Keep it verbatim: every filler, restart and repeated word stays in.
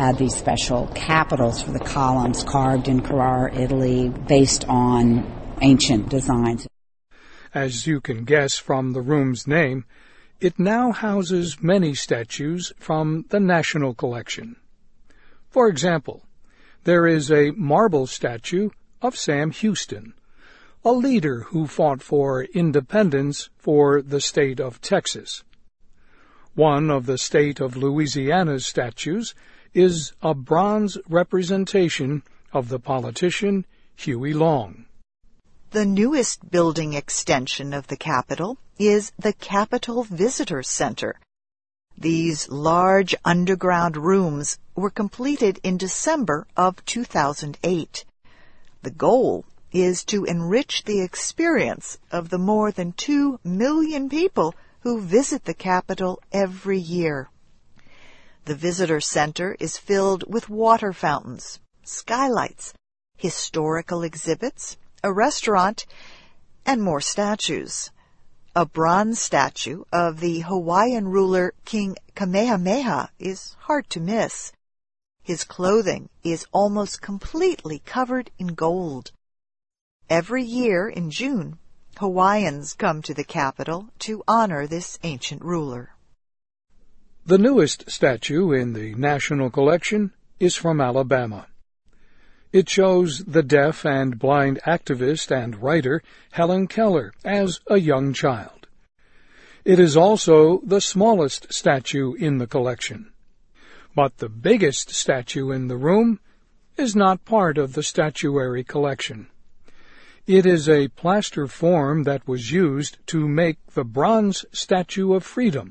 had these special capitals for the columns carved in Carrara, Italy, based on ancient designs. As you can guess from the room's name, it now houses many statues from the National Collection. For example, there is a marble statue of Sam Houston, a leader who fought for independence for the state of Texas. One of the state of Louisiana's statues is a bronze representation of the politician Huey Long. The newest building extension of the Capitol is the Capitol Visitor Center. These large underground rooms were completed in December of two thousand eight. The goal is to enrich the experience of the more than two million people who visit the Capitol every year. The Visitor Center is filled with water fountains, skylights, historical exhibits, a restaurant, and more statues. A bronze statue of the Hawaiian ruler King Kamehameha is hard to miss. His clothing is almost completely covered in gold. Every year in June, Hawaiians come to the Capitol to honor this ancient ruler. The newest statue in the National Collection is from Alabama. It shows the deaf and blind activist and writer Helen Keller as a young child. It is also the smallest statue in the collection. But the biggest statue in the room is not part of the statuary collection. It is a plaster form that was used to make the bronze Statue of Freedom,